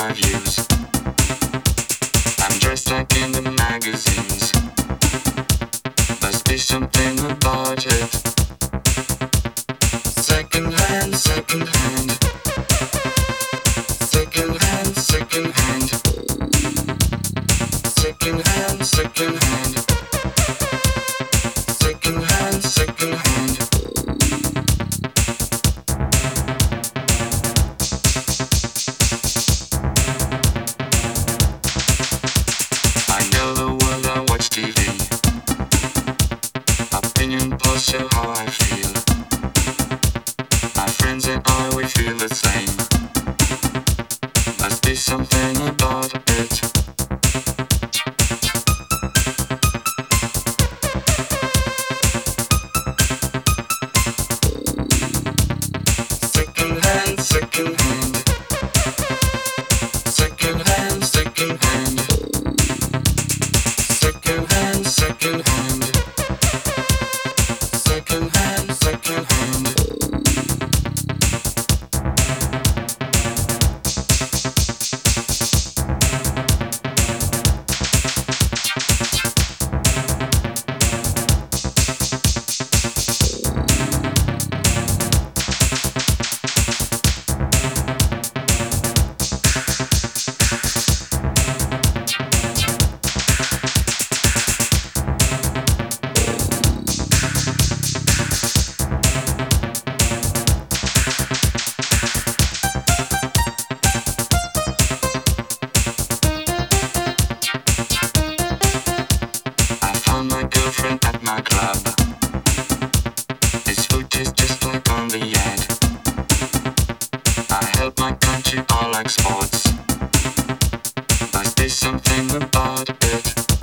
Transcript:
my views. I'm dressed like in the magazines. Must be something about it. Second hand, second hand. Second hand, second hand. Second hand, second hand. Second hand, second hand. I know the world, I watch TV. Opinion posts show how I feel. My friends and I, we feel the same. Must be something about it. Second hand, second hand. Second hand, second hand. Second hand, second hand. Second hand, second hand. I found my girlfriend at my club. This food tastes just like on the ad. I help my country, I like sports. Must be something about it.